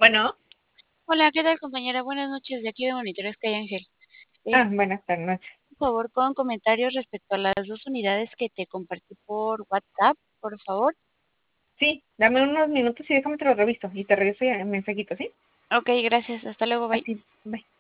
Bueno, Hola, ¿qué tal, compañera? Buenas noches, de aquí de Monitores Sky Ángel. buenas tardes. Por favor, con comentarios respecto a las dos unidades que te compartí por WhatsApp, por favor. Sí, dame unos minutos y déjame te lo reviso y te regreso ya el mensajito, ¿sí? Ok, gracias. Hasta luego, bye. Así, bye.